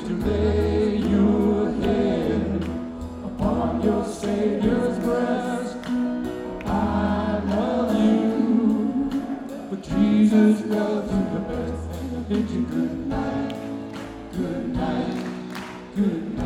to lay your head upon your Savior's breast. I love you, but Jesus loves you the best. And I bid you good night, good night, good night.